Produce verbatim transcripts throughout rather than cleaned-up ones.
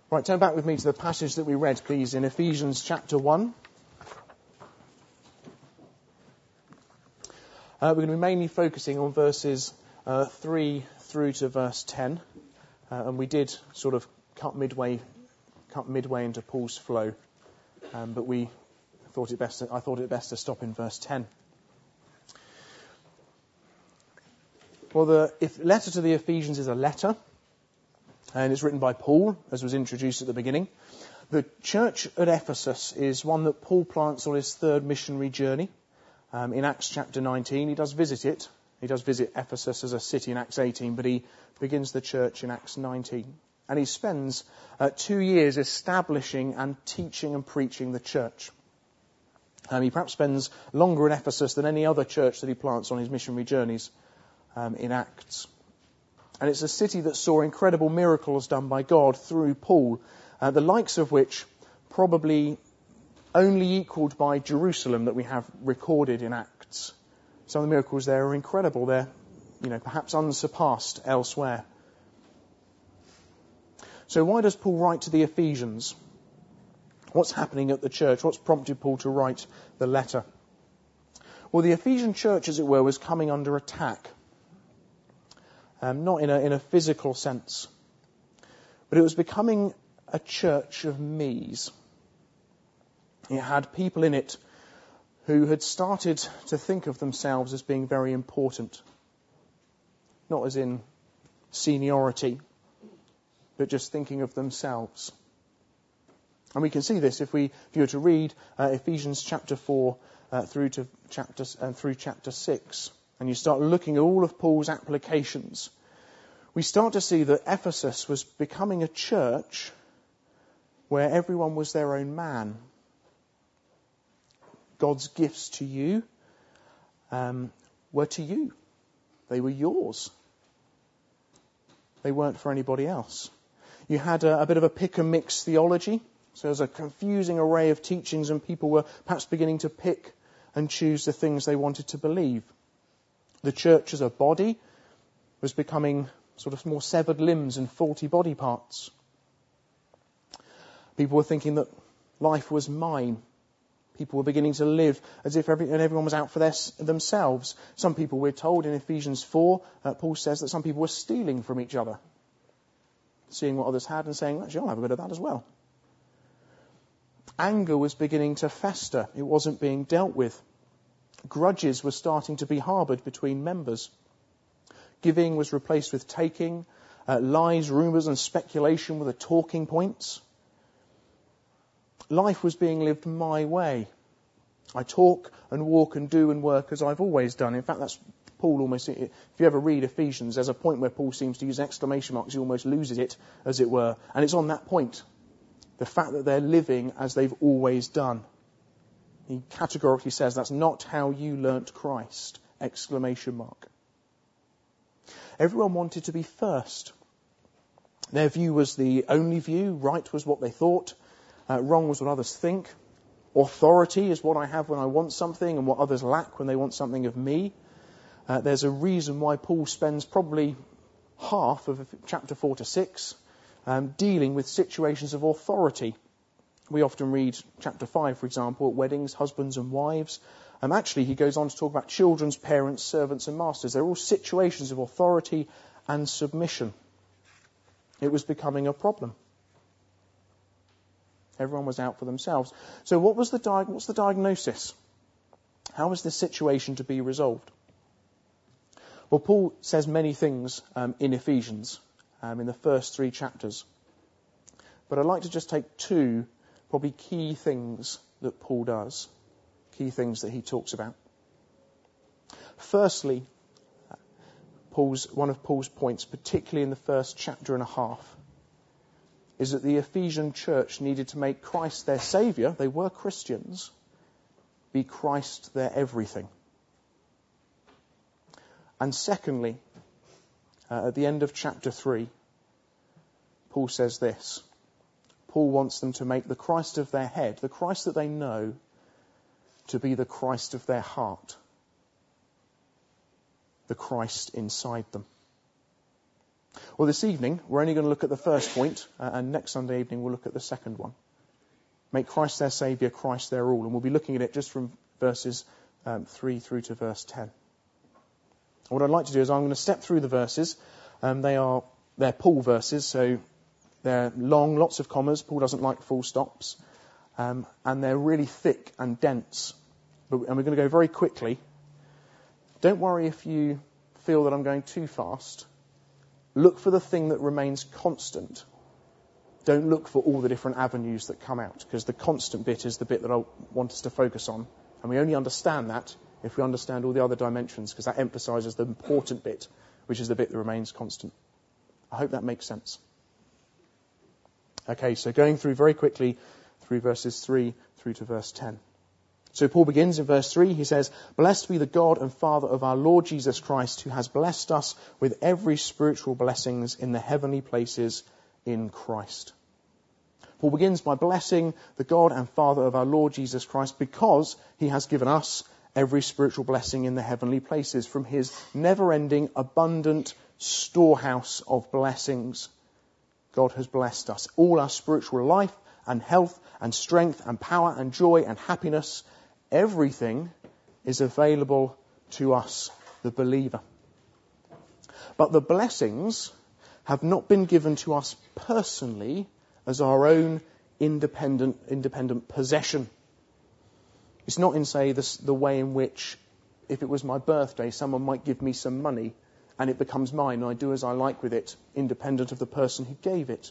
Right, turn back with me to the passage that we read, please, in Ephesians chapter one. Uh, we're going to be mainly focusing on verses uh, three through to verse ten, uh, and we did sort of cut midway, cut midway into Paul's flow, um, but we thought it best. I thought it best to stop in verse ten. Well, the if letter to the Ephesians is a letter, and it's written by Paul, as was introduced at the beginning. The church at Ephesus is one that Paul plants on his third missionary journey. Um, in Acts chapter nineteen, he does visit it. He does visit Ephesus as a city in Acts eighteen, but he begins the church in Acts nineteen. And he spends uh, two years establishing and teaching and preaching the church. Um, he perhaps spends longer in Ephesus than any other church that he plants on his missionary journeys um, in Acts. And it's a city that saw incredible miracles done by God through Paul, uh, the likes of which probably only equalled by Jerusalem that we have recorded in Acts. Some of the miracles there are incredible. They're, you know, perhaps unsurpassed elsewhere. So why does Paul write to the Ephesians? What's happening at the church? What's prompted Paul to write the letter? Well, the Ephesian church, as it were, was coming under attack. Um, not in a, in a physical sense, but it was becoming a church of me's. It had people in it who had started to think of themselves as being very important. Not as in seniority, but just thinking of themselves. And we can see this if we, if you were to read uh, Ephesians chapter four uh, through to chapter uh, through chapter six. And you start looking at all of Paul's applications, we start to see that Ephesus was becoming a church where everyone was their own man. God's gifts to you um, were to you. They were yours. They weren't for anybody else. You had a, a bit of a pick and mix theology. So there's a confusing array of teachings, and people were perhaps beginning to pick and choose the things they wanted to believe. The church as a body was becoming sort of more severed limbs and faulty body parts. People were thinking that life was mine. People were beginning to live as if every, and everyone was out for their, themselves. Some people, we're told in Ephesians four, uh, Paul says that some people were stealing from each other, seeing what others had and saying, actually, I'll have a bit of that as well. Anger was beginning to fester. It wasn't being dealt with. Grudges were starting to be harboured between members. Giving was replaced with taking. Uh, lies, rumours and speculation were the talking points. Life was being lived my way. I talk and walk and do and work as I've always done. In fact, that's Paul almost, if you ever read Ephesians, there's a point where Paul seems to use exclamation marks. He almost loses it, as it were. And it's on that point. The fact that they're living as they've always done. He categorically says that's not how you learnt Christ! Exclamation mark. Everyone wanted to be first. Their view was the only view. Right was what they thought. Uh, wrong was what others think. Authority is what I have when I want something and what others lack when they want something of me. Uh, there's a reason why Paul spends probably half of chapter four to six um, dealing with situations of authority. We often read chapter five, for example, at weddings, husbands and wives. And um, actually, he goes on to talk about children's parents, servants and masters. They're all situations of authority and submission. It was becoming a problem. Everyone was out for themselves. So what was the di- what's the diagnosis? How was this situation to be resolved? Well, Paul says many things um, in Ephesians, um, in the first three chapters. But I'd like to just take two probably key things that Paul does, key things that he talks about. Firstly, Paul's one of Paul's points, particularly in the first chapter and a half, is that the Ephesian church needed to make Christ their Saviour. They were Christians. Be Christ their everything. And secondly, uh, at the end of chapter three, Paul says this. Paul wants them to make the Christ of their head, the Christ that they know, to be the Christ of their heart. The Christ inside them. Well, this evening, we're only going to look at the first point, uh, and next Sunday evening we'll look at the second one. Make Christ their Saviour, Christ their all. And we'll be looking at it just from verses um, three through to verse ten. What I'd like to do is I'm going to step through the verses. Um, they are, they're Paul verses, so they're long, lots of commas. Paul doesn't like full stops. Um, and they're really thick and dense. But, and we're going to go very quickly. Don't worry if you feel that I'm going too fast. Look for the thing that remains constant. Don't look for all the different avenues that come out, because the constant bit is the bit that I want us to focus on. And we only understand that if we understand all the other dimensions, because that emphasises the important bit, which is the bit that remains constant. I hope that makes sense. Okay, so going through very quickly through verses three through to verse ten. So Paul begins in verse three. He says, "Blessed be the God and Father of our Lord Jesus Christ, who has blessed us with every spiritual blessings in the heavenly places in Christ." Paul begins by blessing the God and Father of our Lord Jesus Christ because he has given us every spiritual blessing in the heavenly places from his never-ending, abundant storehouse of blessings. God has blessed us. All our spiritual life and health and strength and power and joy and happiness, everything is available to us, the believer. But the blessings have not been given to us personally as our own independent independent possession. It's not in, say, the, the way in which, if it was my birthday, someone might give me some money and it becomes mine and I do as I like with it, independent of the person who gave it.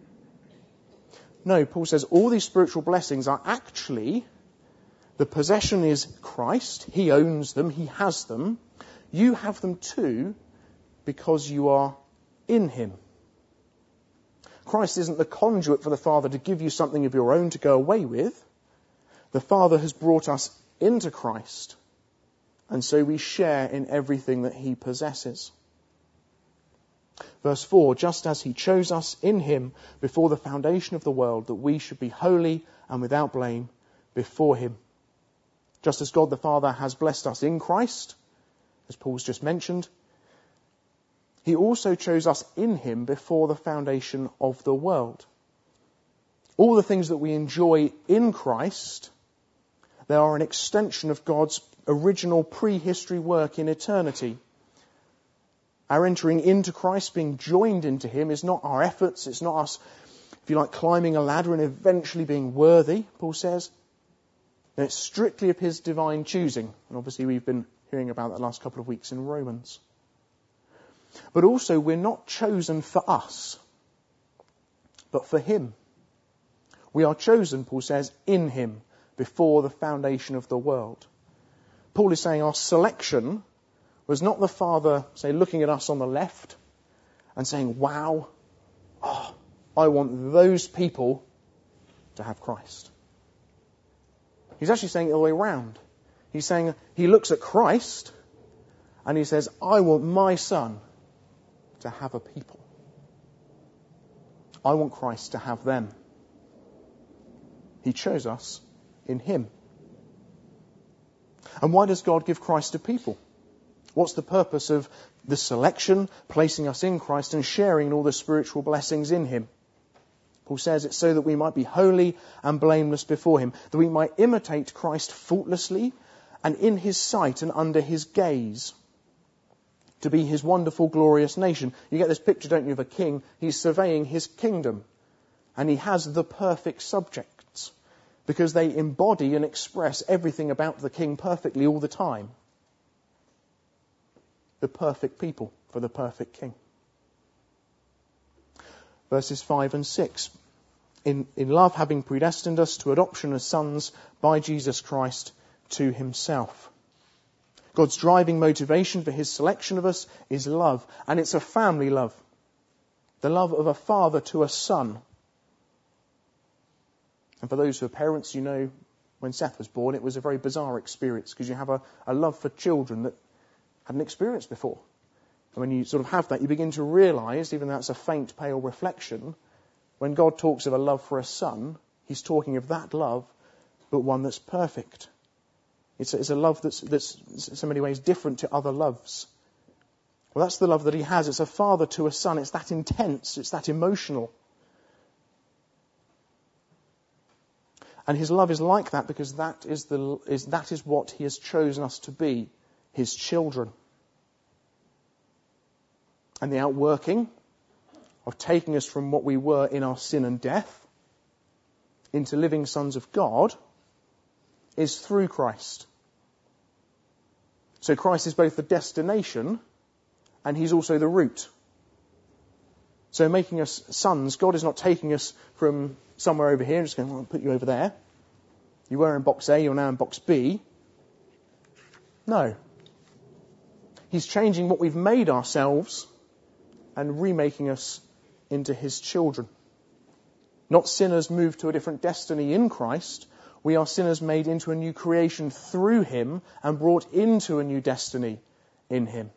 No, Paul says all these spiritual blessings are actually, the possession is Christ. He owns them. He has them. You have them too because you are in him. Christ isn't the conduit for the Father to give you something of your own to go away with. The Father has brought us into Christ, and so we share in everything that he possesses. Verse four, just as he chose us in him before the foundation of the world, that we should be holy and without blame before him. Just as God the Father has blessed us in Christ, as Paul's just mentioned, he also chose us in him before the foundation of the world. All the things that we enjoy in Christ, they are an extension of God's original prehistory work in eternity. Our entering into Christ, being joined into him, is not our efforts. It's not us, if you like, climbing a ladder and eventually being worthy, Paul says. And it's strictly of his divine choosing. And obviously we've been hearing about that last couple of weeks in Romans. But also we're not chosen for us, but for him. We are chosen, Paul says, in him before the foundation of the world. Paul is saying our selection was not the Father, say, looking at us on the left and saying, wow, oh, I want those people to have Christ. He's actually saying it the way around. He's saying he looks at Christ and he says, I want my son to have a people. I want Christ to have them. He chose us in him. And why does God give Christ to people? What's the purpose of the selection, placing us in Christ and sharing in all the spiritual blessings in him? Paul says it's so that we might be holy and blameless before him, that we might imitate Christ faultlessly and in his sight and under his gaze, to be his wonderful, glorious nation. You get this picture, don't you, of a king? He's surveying his kingdom, and he has the perfect subjects, because they embody and express everything about the king perfectly all the time. The perfect people for the perfect king. Verses five and six. In, in love, having predestined us to adoption as sons by Jesus Christ to himself. God's driving motivation for his selection of us is love. And it's a family love. The love of a father to a son. And for those who are parents, you know, when Seth was born, it was a very bizarre experience, because you have a, a love for children that hadn't experienced before. And when you sort of have that, you begin to realise, even though that's a faint, pale reflection, when God talks of a love for a son, he's talking of that love, but one that's perfect. It's a, it's a love that's, that's in so many ways different to other loves. Well, that's the love that he has. It's a father to a son. It's that intense. It's that emotional. And his love is like that because that is the is that is what he has chosen us to be, his children. And the outworking of taking us from what we were in our sin and death into living sons of God is through Christ. So Christ is both the destination and he's also the route. So making us sons, God is not taking us from somewhere over here and just going, well, I'll put you over there. You were in box A, you're now in box B. No. He's changing what we've made ourselves and remaking us into his children. Not sinners moved to a different destiny in Christ. We are sinners made into a new creation through him and brought into a new destiny in him.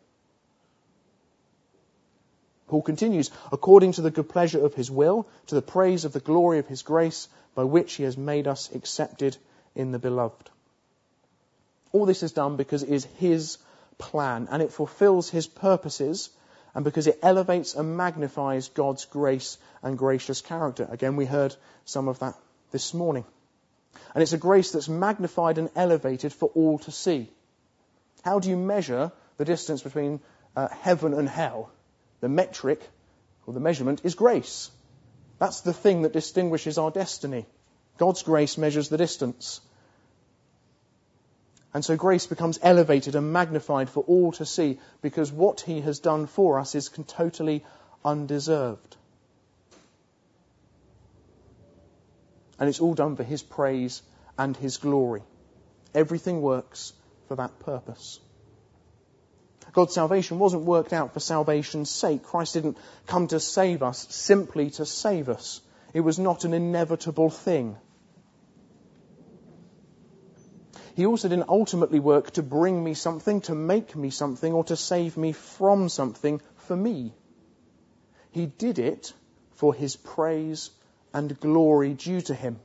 Paul continues, according to the good pleasure of his will, to the praise of the glory of his grace, by which he has made us accepted in the beloved. All this is done because it is his plan and it fulfills his purposes and because it elevates and magnifies God's grace and gracious character. Again, we heard some of that this morning. And it's a grace that's magnified and elevated for all to see. How do you measure the distance between uh, heaven and hell? The metric, or the measurement, is grace. That's the thing that distinguishes our destiny. God's grace measures the distance. And so grace becomes elevated and magnified for all to see because what he has done for us is totally undeserved. And it's all done for his praise and his glory. Everything works for that purpose. God's salvation wasn't worked out for salvation's sake. Christ didn't come to save us simply to save us. It was not an inevitable thing. He also didn't ultimately work to bring me something, to make me something, or to save me from something for me. He did it for his praise and glory due to him.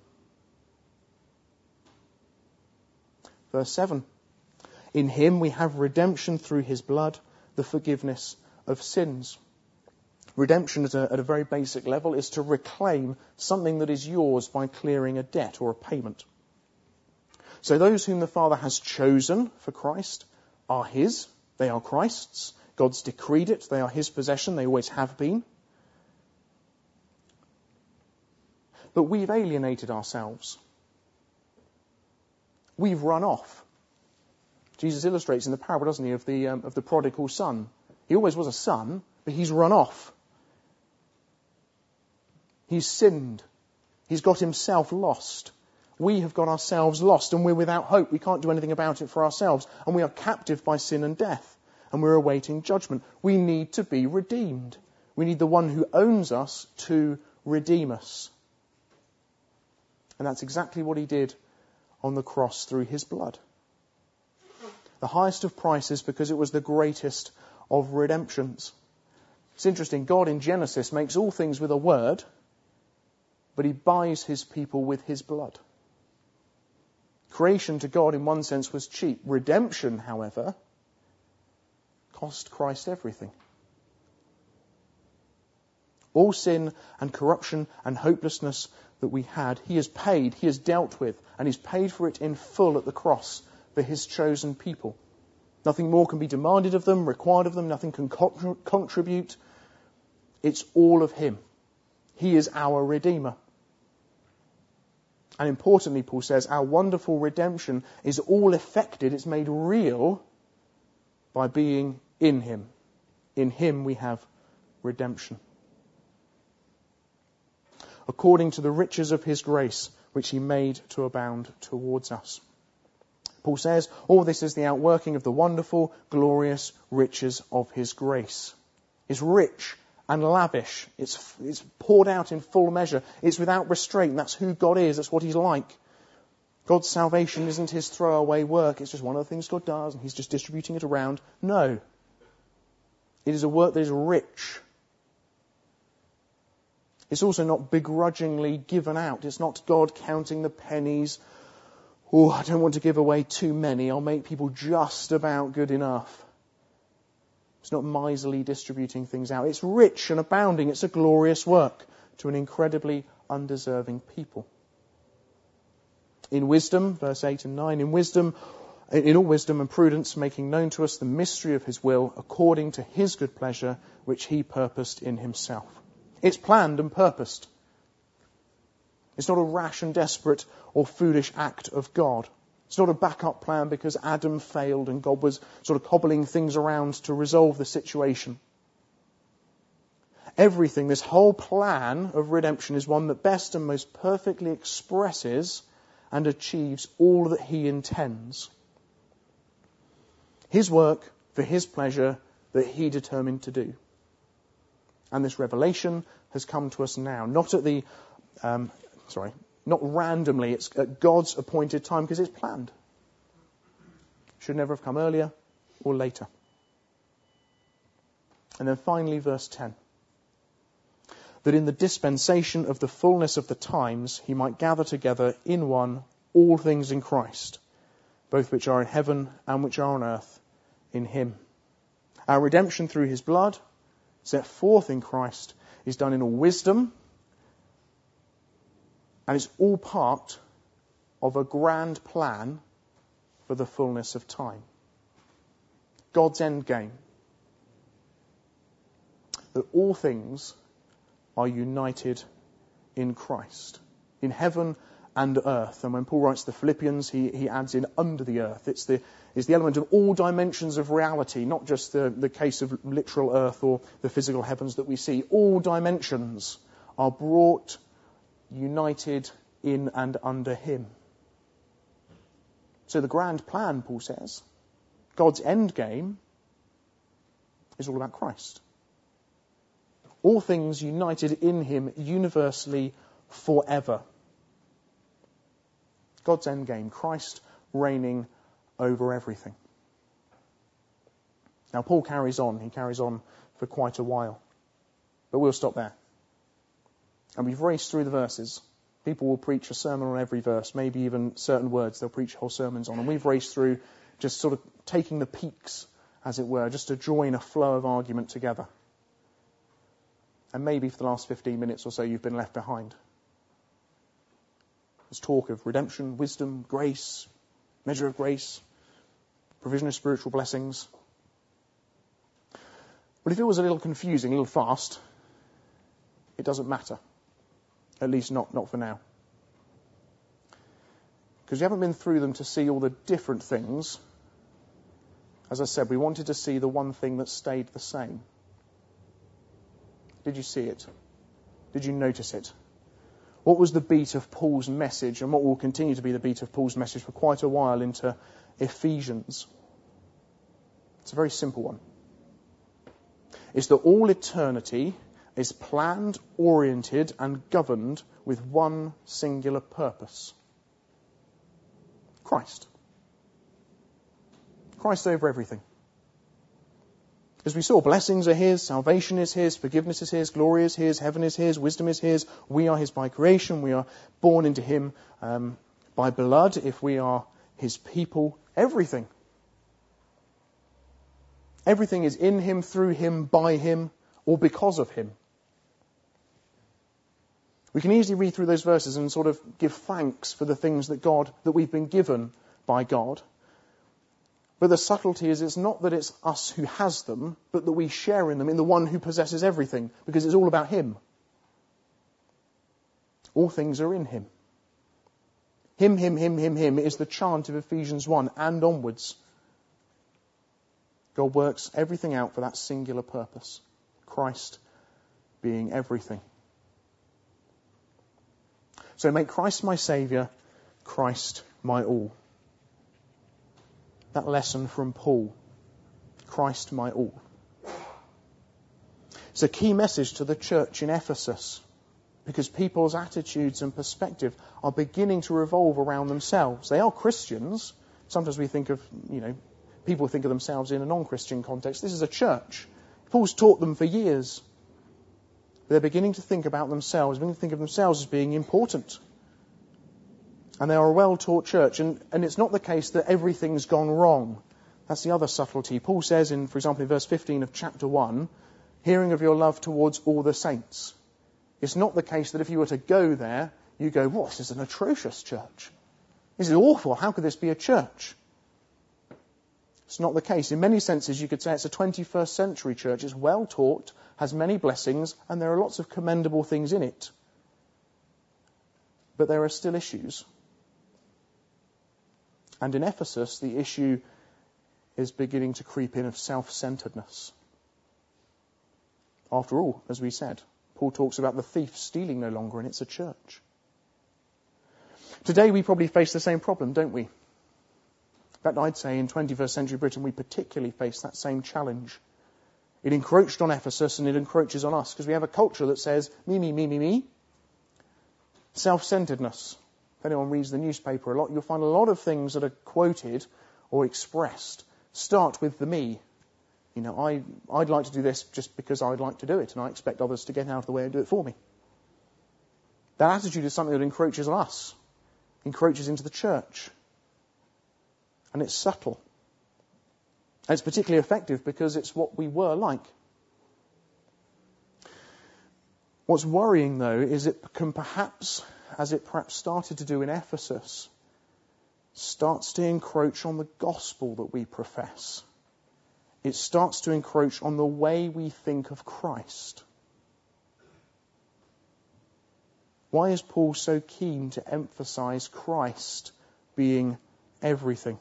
Verse seven. In him we have redemption through his blood, the forgiveness of sins. Redemption at a, at a very basic level is to reclaim something that is yours by clearing a debt or a payment. So those whom the Father has chosen for Christ are his. They are Christ's. God's decreed it. They are his possession. They always have been. But we've alienated ourselves. We've run off. Jesus illustrates in the parable, doesn't he, of the um, of the prodigal son. He always was a son, but he's run off. He's sinned. He's got himself lost. We have got ourselves lost and we're without hope. We can't do anything about it for ourselves. And we are captive by sin and death. And we're awaiting judgment. We need to be redeemed. We need the one who owns us to redeem us. And that's exactly what he did on the cross through his blood. The highest of prices because it was the greatest of redemptions. It's interesting, God in Genesis makes all things with a word, but he buys his people with his blood. Creation to God in one sense was cheap. Redemption, however, cost Christ everything. All sin and corruption and hopelessness that we had, he has paid, he has dealt with, and he's paid for it in full at the cross for his chosen people. Nothing more can be demanded of them, required of them, nothing can co- contribute. It's all of him. He is our Redeemer. And importantly, Paul says, our wonderful redemption is all effected, it's made real by being in him. In him we have redemption. According to the riches of his grace, which he made to abound towards us. Paul says, all this is the outworking of the wonderful, glorious riches of his grace. It's rich and lavish. It's, it's poured out in full measure. It's without restraint. That's who God is. That's what he's like. God's salvation isn't his throwaway work. It's just one of the things God does and he's just distributing it around. No. It is a work that is rich. It's also not begrudgingly given out. It's not God counting the pennies. Oh, I don't want to give away too many. I'll make people just about good enough. It's not miserly distributing things out. It's rich and abounding. It's a glorious work to an incredibly undeserving people. In wisdom, verse eight and nine, in wisdom, in all wisdom and prudence, making known to us the mystery of his will, according to his good pleasure, which he purposed in himself. It's planned and purposed. It's not a rash and desperate or foolish act of God. It's not a backup plan because Adam failed and God was sort of cobbling things around to resolve the situation. Everything, this whole plan of redemption is one that best and most perfectly expresses and achieves all that he intends. His work for his pleasure that he determined to do. And this revelation has come to us now, not at the, um, sorry, not randomly, it's at God's appointed time because it's planned. Should never have come earlier or later. And then finally, verse ten. That in the dispensation of the fullness of the times he might gather together in one all things in Christ, both which are in heaven and which are on earth, in him. Our redemption through his blood, set forth in Christ, is done in all wisdom, and it's all part of a grand plan for the fullness of time. God's end game. That all things are united in Christ, in heaven and earth. And when Paul writes the Philippians, he, he adds in under the earth. It's the, it's the element of all dimensions of reality, not just the, the case of literal earth or the physical heavens that we see. All dimensions are brought, united in and under him. So the grand plan, Paul says, God's end game, is all about Christ. All things united in him universally forever. God's end game, Christ reigning over everything. Now Paul carries on. He carries on for quite a while. But we'll stop there. And we've raced through the verses. People will preach a sermon on every verse, maybe even certain words they'll preach whole sermons on. And we've raced through just sort of taking the peaks, as it were, just to join a flow of argument together. And maybe for the last fifteen minutes or so you've been left behind. There's talk of redemption, wisdom, grace, measure of grace, provision of spiritual blessings. But if it was a little confusing, a little fast, it doesn't matter. At least not, not for now. Because you haven't been through them to see all the different things. As I said, we wanted to see the one thing that stayed the same. Did you see it? Did you notice it? What was the beat of Paul's message, and what will continue to be the beat of Paul's message for quite a while into Ephesians? It's a very simple one. It's that all eternity is planned, oriented, and governed with one singular purpose. Christ. Christ over everything. As we saw, blessings are his, salvation is his, forgiveness is his, glory is his, heaven is his, wisdom is his. We are his by creation. We are born into him um, by blood if we are his people. Everything. Everything is in him, through him, by him, or because of him. We can easily read through those verses and sort of give thanks for the things that God, that we've been given by God. But the subtlety is it's not that it's us who has them, but that we share in them, in the one who possesses everything, because it's all about him. All things are in him. Him, him, him, him, him is the chant of Ephesians one and onwards. God works everything out for that singular purpose. Christ being everything. So make Christ my Saviour, Christ my all. That lesson from Paul. Christ my all. It's a key message to the church in Ephesus, because people's attitudes and perspective are beginning to revolve around themselves. They are Christians. Sometimes we think of, you know, people think of themselves in a non-Christian context. This is a church. Paul's taught them for years. They're beginning to think about themselves, beginning to think of themselves as being important. And they are a well-taught church. And, and it's not the case that everything's gone wrong. That's the other subtlety. Paul says in, for example, in verse fifteen of chapter one, hearing of your love towards all the saints. It's not the case that if you were to go there, you go, what, this is an atrocious church. This is awful. How could this be a church? It's not the case. In many senses, you could say it's a twenty-first century church. It's well taught, has many blessings, and there are lots of commendable things in it. But there are still issues. And in Ephesus, the issue is beginning to creep in of self-centeredness. After all, as we said, Paul talks about the thief stealing no longer, and it's a church. Today we probably face the same problem, don't we? In fact, I'd say in twenty-first century Britain we particularly face that same challenge. It encroached on Ephesus and it encroaches on us because we have a culture that says, me, me, me, me, me. Self-centeredness. If anyone reads the newspaper a lot, you'll find a lot of things that are quoted or expressed start with the me. You know, I, I'd like to do this just because I'd like to do it, and I expect others to get out of the way and do it for me. That attitude is something that encroaches on us, encroaches into the church. And it's subtle. And it's particularly effective because it's what we were like. What's worrying, though, is it can perhaps, as it perhaps started to do in Ephesus, starts to encroach on the gospel that we profess. It starts to encroach on the way we think of Christ. Why is Paul so keen to emphasize Christ being everything?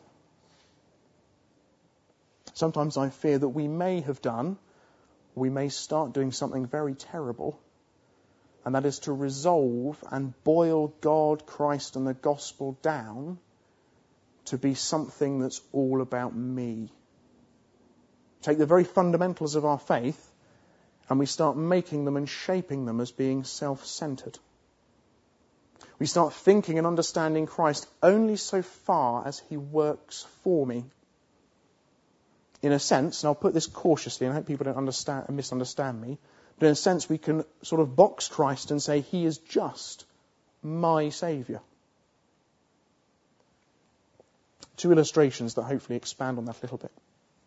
Sometimes I fear that we may have done, we may start doing something very terrible, and that is to resolve and boil God, Christ, and the gospel down to be something that's all about me. Take the very fundamentals of our faith and we start making them and shaping them as being self-centered. We start thinking and understanding Christ only so far as he works for me. In a sense, and I'll put this cautiously, and I hope people don't understand and misunderstand me, but in a sense we can sort of box Christ and say he is just my Saviour. Two illustrations that hopefully expand on that a little bit.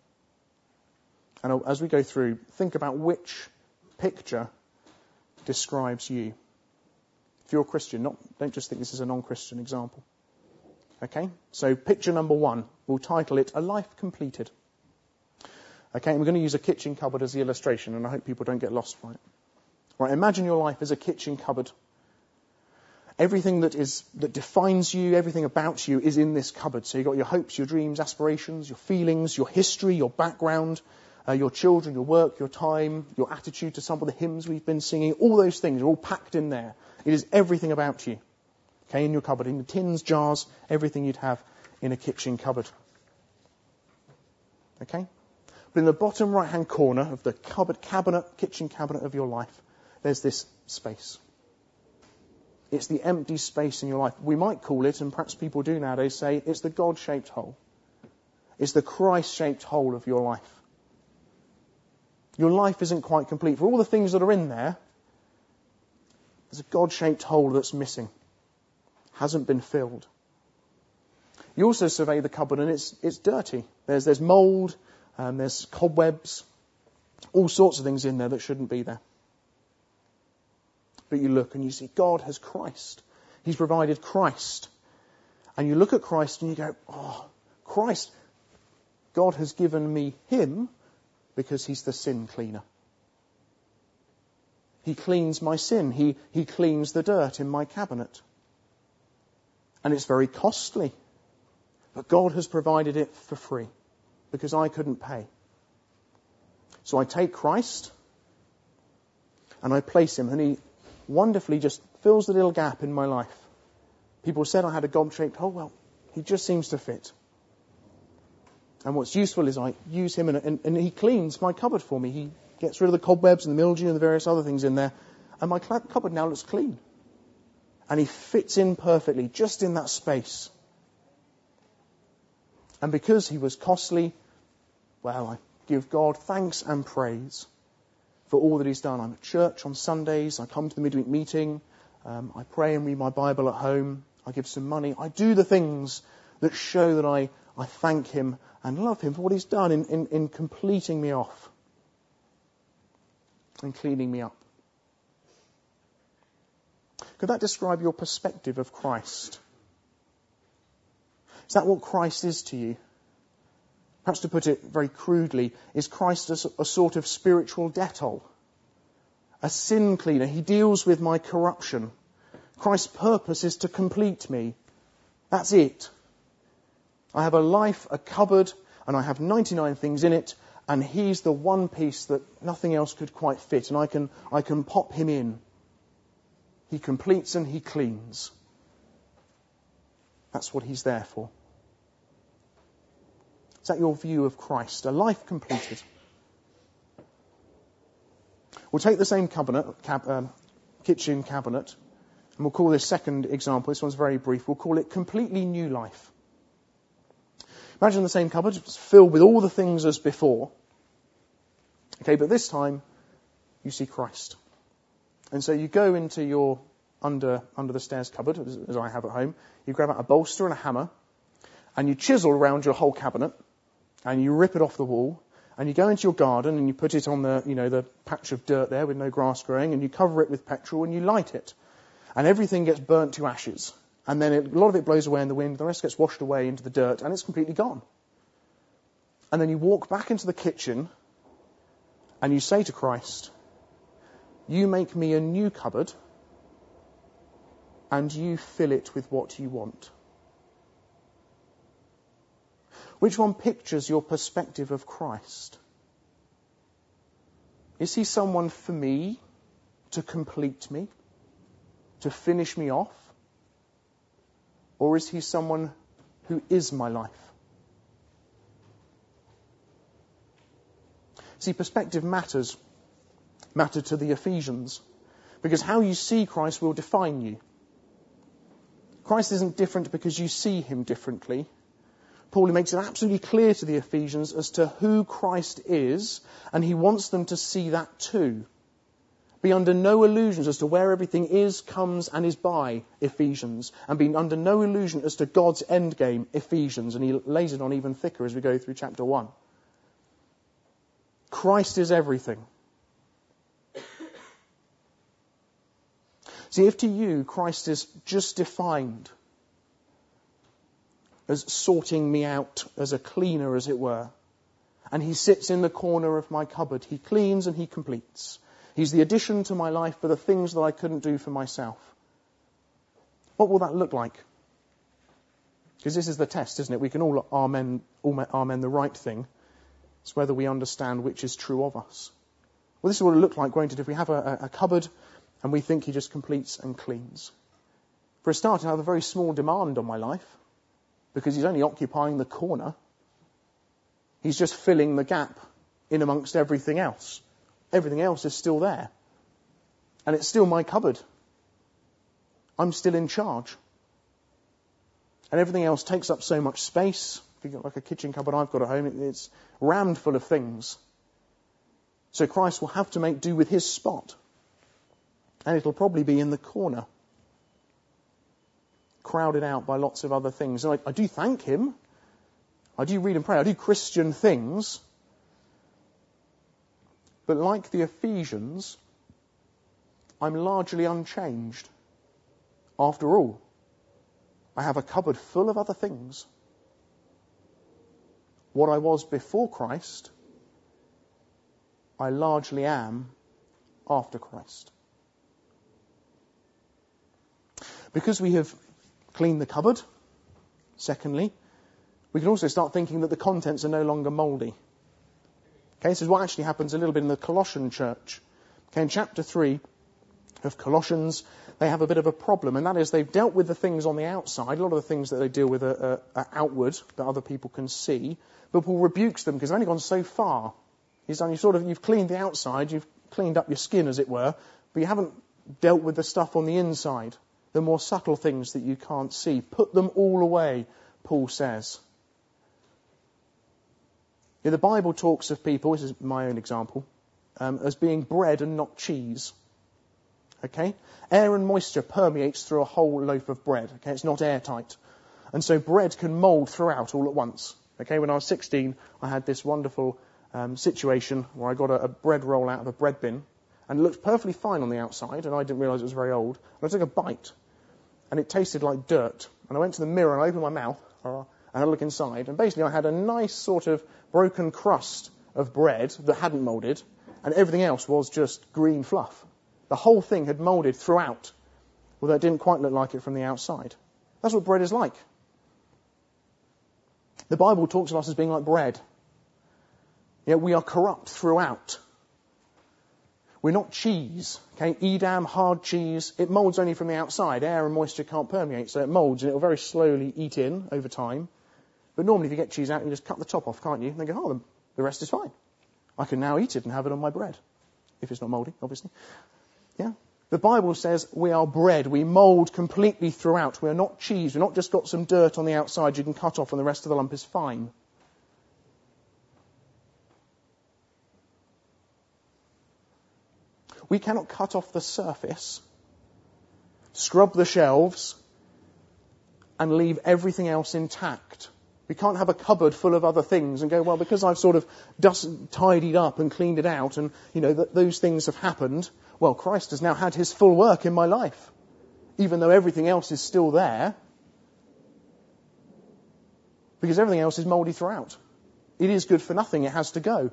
And as we go through, think about which picture describes you. If you're a Christian, not, don't just think this is a non-Christian example. Okay? So picture number one, we'll title it A Life Completed. Okay, and we're going to use a kitchen cupboard as the illustration, and I hope people don't get lost by it. Right, imagine your life as a kitchen cupboard. Everything that is that defines you, everything about you is in this cupboard. So you've got your hopes, your dreams, aspirations, your feelings, your history, your background, uh, your children, your work, your time, your attitude to some of the hymns we've been singing. All those things are all packed in there. It is everything about you. Okay, in your cupboard, in the tins, jars, everything you'd have in a kitchen cupboard. Okay? But in the bottom right-hand corner of the cupboard, cabinet, kitchen cabinet of your life, there's this space. It's the empty space in your life. We might call it, and perhaps people do nowadays say, it's the God-shaped hole. It's the Christ-shaped hole of your life. Your life isn't quite complete. For all the things that are in there, there's a God-shaped hole that's missing. Hasn't been filled. You also survey the cupboard and it's it's dirty. There's there's mould, um, there's cobwebs, all sorts of things in there that shouldn't be there. But you look and you see God has Christ. He's provided Christ. And you look at Christ and you go, oh, Christ, God has given me him because he's the sin cleaner. He cleans my sin. He, he cleans the dirt in my cabinet. And it's very costly. But God has provided it for free because I couldn't pay. So I take Christ and I place him and he wonderfully just fills the little gap in my life. People said I had a God-shaped hole. Well, he just seems to fit. And what's useful is I use him and, and, and he cleans my cupboard for me. He gets rid of the cobwebs and the mildew and the various other things in there. And my cupboard now looks clean. And he fits in perfectly, just in that space. And because he was costly, well, I give God thanks and praise for all that he's done. I'm at church on Sundays. I come to the midweek meeting. Um, I pray and read my Bible at home. I give some money. I do the things that show that I, I thank him and love him for what he's done in, in, in completing me off and cleaning me up. Could that describe your perspective of Christ? Is that what Christ is to you? Perhaps to put it very crudely, is Christ a, a sort of spiritual Dettol? A sin cleaner. He deals with my corruption. Christ's purpose is to complete me. That's it. I have a life, a cupboard, and I have ninety-nine things in it, and he's the one piece that nothing else could quite fit, and I can, I can pop him in. He completes and he cleans. That's what he's there for. Is that your view of Christ? A life completed. We'll take the same cabinet, cab, um, kitchen cabinet, and we'll call this second example, this one's very brief, we'll call it completely new life. Imagine the same cupboard, it's filled with all the things as before. Okay, but this time, you see Christ. And so you go into your under under the stairs cupboard, as, as I have at home, you grab out a bolster and a hammer, and you chisel around your whole cabinet, and you rip it off the wall, and you go into your garden and you put it on the, you know, the patch of dirt there with no grass growing, and you cover it with petrol and you light it. And everything gets burnt to ashes. And then it, a lot of it blows away in the wind, the rest gets washed away into the dirt, and it's completely gone. And then you walk back into the kitchen and you say to Christ, you make me a new cupboard and you fill it with what you want. Which one pictures your perspective of Christ? Is he someone for me to complete me, to finish me off? Or is he someone who is my life? See, perspective matters. Mattered to the Ephesians. Because how you see Christ will define you. Christ isn't different because you see him differently. Paul makes it absolutely clear to the Ephesians as to who Christ is, and he wants them to see that too. Be under no illusions as to where everything is, comes, and is by, Ephesians. And be under no illusion as to God's end game, Ephesians. And he lays it on even thicker as we go through chapter one. Christ is everything. See, if to you Christ is just defined as sorting me out, as a cleaner, as it were, and he sits in the corner of my cupboard, he cleans and he completes. He's the addition to my life for the things that I couldn't do for myself. What will that look like? Because this is the test, isn't it? We can all amen, all amen the right thing. It's whether we understand which is true of us. Well, this is what it looked like, won't it, if we have a, a cupboard and we think he just completes and cleans. For a start, I have a very small demand on my life because he's only occupying the corner. He's just filling the gap in amongst everything else. Everything else is still there. And it's still my cupboard. I'm still in charge. And everything else takes up so much space. If you've got like a kitchen cupboard I've got at home, it's rammed full of things. So Christ will have to make do with his spot. And it'll probably be in the corner. Crowded out by lots of other things. And I, I do thank him. I do read and pray. I do Christian things. But like the Ephesians, I'm largely unchanged. After all, I have a cupboard full of other things. What I was before Christ, I largely am after Christ. Because we have cleaned the cupboard, secondly, we can also start thinking that the contents are no longer mouldy. Okay, this is what actually happens a little bit in the Colossian church. Okay, in chapter three of Colossians, they have a bit of a problem, and that is they've dealt with the things on the outside. A lot of the things that they deal with are, are, are outward, that other people can see. But Paul rebukes them because they've only gone so far. He's done, you sort of, you've cleaned the outside, you've cleaned up your skin, as it were, but you haven't dealt with the stuff on the inside, the more subtle things that you can't see. Put them all away, Paul says. Yeah, the Bible talks of people, this is my own example, um, as being bread and not cheese. Okay? Air and moisture permeates through a whole loaf of bread. Okay? It's not airtight. And so bread can mould throughout all at once. Okay, when I was sixteen, I had this wonderful um, situation where I got a, a bread roll out of a bread bin, and it looked perfectly fine on the outside, and I didn't realise it was very old. And I took a bite, and it tasted like dirt. And I went to the mirror and I opened my mouth, uh, and I had a look inside, and basically I had a nice sort of broken crust of bread that hadn't moulded, and everything else was just green fluff. The whole thing had moulded throughout, although it didn't quite look like it from the outside. That's what bread is like. The Bible talks of us as being like bread. Yet we are corrupt throughout. We're not cheese. Okay, Edam, hard cheese, it moulds only from the outside. Air and moisture can't permeate, so it moulds and it will very slowly eat in over time. But normally if you get cheese out, you just cut the top off, can't you? And then go, oh, the rest is fine. I can now eat it and have it on my bread. If it's not mouldy, obviously. Yeah. The Bible says we are bread. We mould completely throughout. We are not cheese. We've not just got some dirt on the outside you can cut off and the rest of the lump is fine. We cannot cut off the surface, scrub the shelves, and leave everything else intact. We can't have a cupboard full of other things and go, well, because I've sort of dust, tidied up and cleaned it out and, you know, th- those things have happened. Well, Christ has now had his full work in my life, even though everything else is still there, because everything else is mouldy throughout. It is good for nothing. It has to go.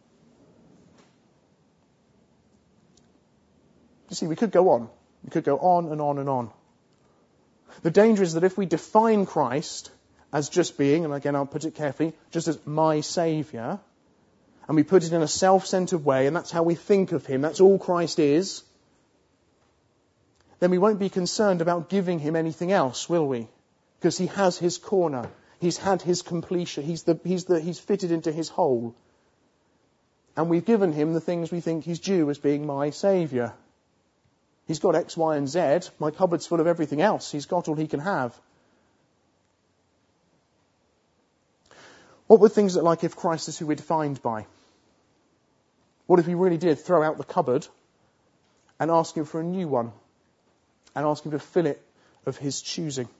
You see, we could go on. We could go on and on and on. The danger is that if we define Christ as just being, and again I'll put it carefully, just as my Saviour, and we put it in a self-centred way, and that's how we think of him, that's all Christ is, then we won't be concerned about giving him anything else, will we? Because he has his corner. He's had his completion. He's the, he's the, he's fitted into his hole. And we've given him the things we think he's due as being my Saviour. He's got X, Y, and Z. My cupboard's full of everything else. He's got all he can have. What would things look like if Christ is who we're defined by? What if we really did throw out the cupboard and ask him for a new one and ask him to fill it of his choosing?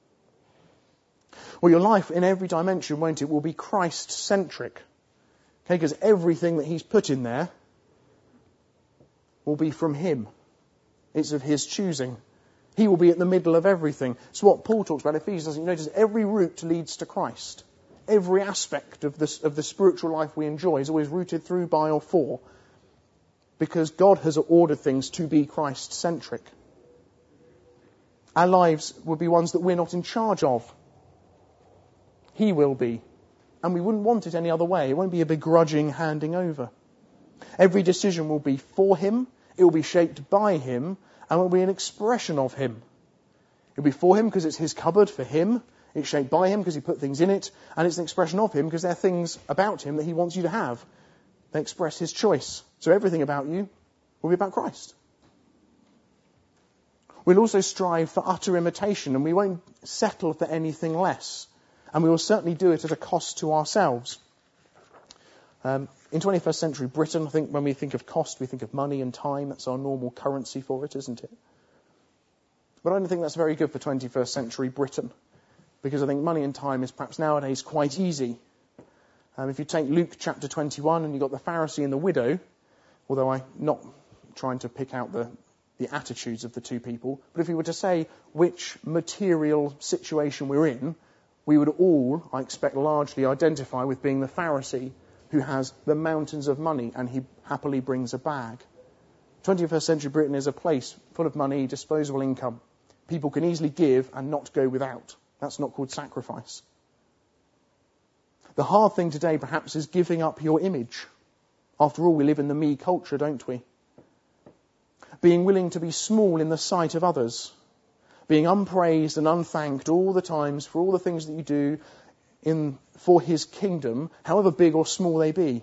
Well, your life in every dimension, won't it, will be Christ-centric. Okay, because everything that he's put in there will be from him. It's of his choosing. He will be at the middle of everything. It's what Paul talks about in Ephesians. You notice every route leads to Christ. Every aspect of this, of the spiritual life we enjoy is always rooted through, by, or for. Because God has ordered things to be Christ-centric. Our lives will be ones that we're not in charge of. He will be. And we wouldn't want it any other way. It won't be a begrudging handing over. Every decision will be for him. It will be shaped by him. And will be an expression of him. It will be for him because it's his cupboard for him. It's shaped by him because he put things in it. And it's an expression of him because they're things about him that he wants you to have. They express his choice. So everything about you will be about Christ. We'll also strive for utter imitation, and we won't settle for anything less. And we will certainly do it at a cost to ourselves. Um, in twenty-first century Britain, I think when we think of cost, we think of money and time. That's our normal currency for it, isn't it? But I don't think that's very good for twenty-first century Britain, because I think money and time is perhaps nowadays quite easy. Um, if you take Luke chapter twenty-one and you've got the Pharisee and the widow, although I'm not trying to pick out the, the attitudes of the two people, but if we were to say which material situation we're in, we would all, I expect, largely identify with being the Pharisee who has the mountains of money and he happily brings a bag. twenty-first century Britain is a place full of money, disposable income. People can easily give and not go without. That's not called sacrifice. The hard thing today, perhaps, is giving up your image. After all, we live in the me culture, don't we? Being willing to be small in the sight of others. Being unpraised and unthanked all the times for all the things that you do in for his kingdom, however big or small they be.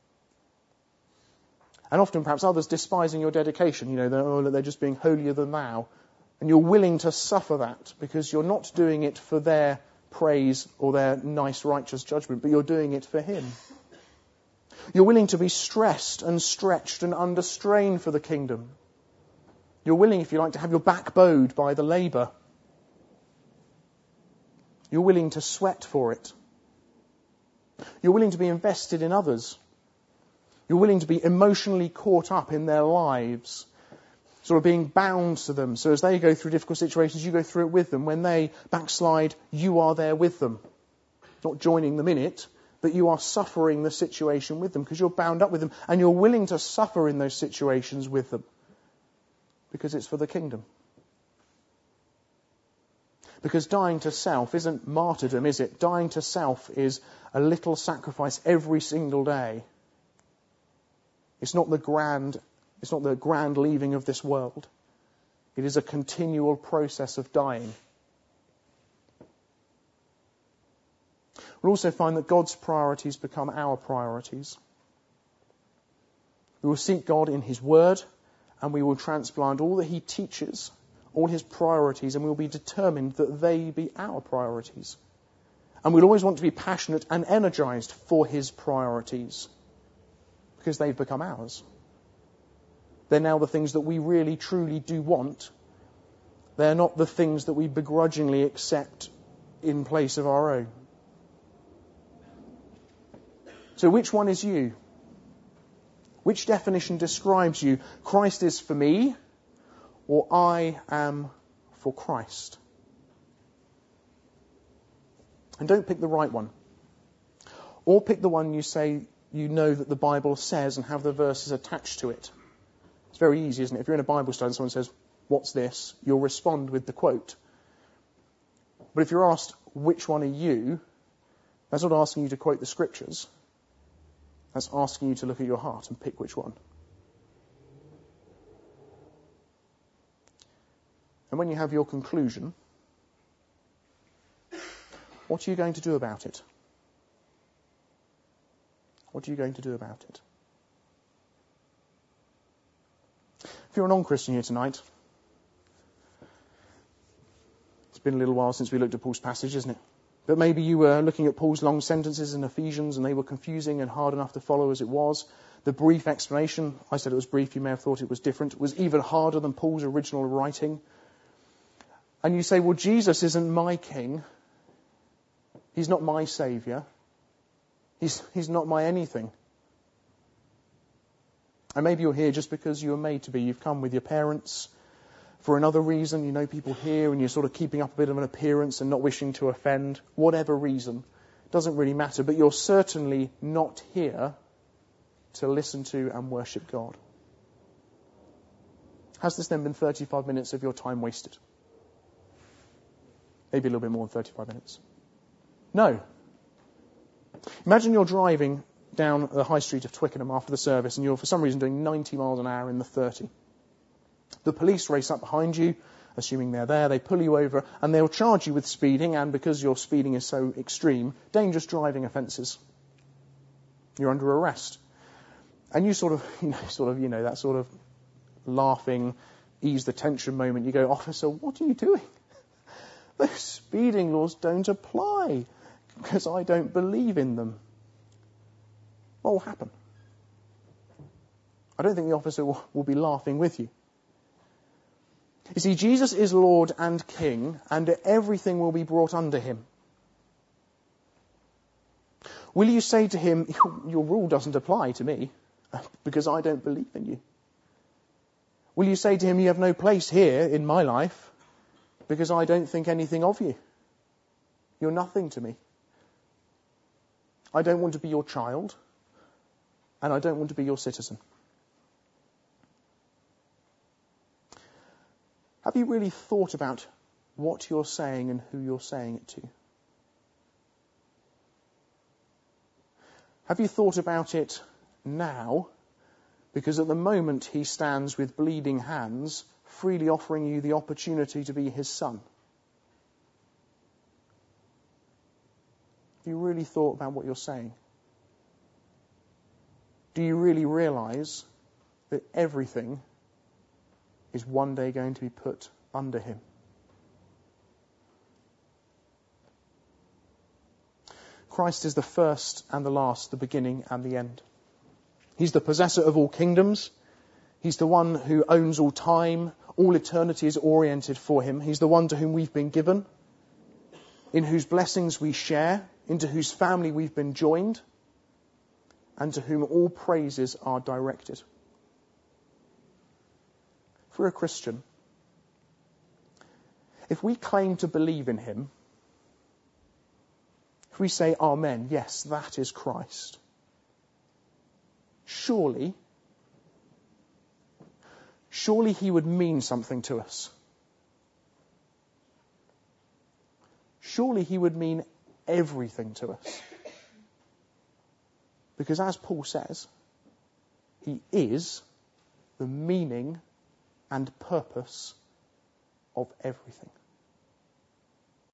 And often, perhaps, others despising your dedication. You know, they're, oh, they're just being holier than thou. And you're willing to suffer that because you're not doing it for their praise or their nice, righteous judgment, but you're doing it for him. You're willing to be stressed and stretched and under strain for the kingdom. You're willing, if you like, to have your back bowed by the labour. You're willing to sweat for it. You're willing to be invested in others. You're willing to be emotionally caught up in their lives, sort of being bound to them. So as they go through difficult situations, you go through it with them. When they backslide, you are there with them. Not joining them in it, but you are suffering the situation with them because you're bound up with them and you're willing to suffer in those situations with them because it's for the kingdom. Because dying to self isn't martyrdom, is it? Dying to self is a little sacrifice every single day. It's not the grand, it's not the grand leaving of this world. It is a continual process of dying. We'll also find that God's priorities become our priorities. We will seek God in His Word, and we will transplant all that He teaches, all His priorities, and we will be determined that they be our priorities. And we'll always want to be passionate and energized for His priorities, because they've become ours. They're now the things that we really, truly do want. They're not the things that we begrudgingly accept in place of our own. So which one is you? Which definition describes you? Christ is for me, or I am for Christ? And don't pick the right one. Or pick the one you say you know that the Bible says and have the verses attached to it. It's very easy, isn't it? If you're in a Bible study and someone says, "What's this?" you'll respond with the quote. But if you're asked, "Which one are you?" that's not asking you to quote the scriptures. That's asking you to look at your heart and pick which one. And when you have your conclusion, what are you going to do about it? What are you going to do about it? If you're a non-Christian here tonight, it's been a little while since we looked at Paul's passage, isn't it? But maybe you were looking at Paul's long sentences in Ephesians and they were confusing and hard enough to follow as it was. The brief explanation, I said it was brief, you may have thought it was different, was even harder than Paul's original writing. And you say, well, Jesus isn't my king. He's not my saviour. He's, he's not my anything. And maybe you're here just because you were made to be. You've come with your parents. For another reason, you know people here and you're sort of keeping up a bit of an appearance and not wishing to offend. Whatever reason, doesn't really matter. But you're certainly not here to listen to and worship God. Has this then been thirty-five minutes of your time wasted? Maybe a little bit more than thirty-five minutes. No. Imagine you're driving down the high street of Twickenham after the service and you're for some reason doing ninety miles an hour in the thirty. The police race up behind you, assuming they're there, they pull you over and they'll charge you with speeding and, because your speeding is so extreme, dangerous driving offences. You're under arrest. And you sort of, you know, sort of, you know, that sort of laughing, ease the tension moment. You go, "Officer, what are you doing? Those speeding laws don't apply because I don't believe in them." What will happen? I don't think the officer will, will be laughing with you. You see, Jesus is Lord and King, and everything will be brought under him. Will you say to him, your, your rule doesn't apply to me because I don't believe in you? Will you say to him, you have no place here in my life because I don't think anything of you? You're nothing to me. I don't want to be your child, and I don't want to be your citizen. Have you really thought about what you're saying and who you're saying it to? Have you thought about it now? Because at the moment he stands with bleeding hands, freely offering you the opportunity to be his son. Have you really thought about what you're saying? Do you really realise that everything is one day going to be put under him? Christ is the first and the last, the beginning and the end. He's the possessor of all kingdoms. He's the one who owns all time. All eternity is oriented for him. He's the one to whom we've been given. in whose blessings we share, into whose family we've been joined, and to whom all praises are directed. If we're a Christian, if we claim to believe in him, if we say, Amen, yes, that is Christ, surely, surely he would mean something to us. Surely he would mean everything to us. Because as Paul says, he is the meaning and purpose of everything.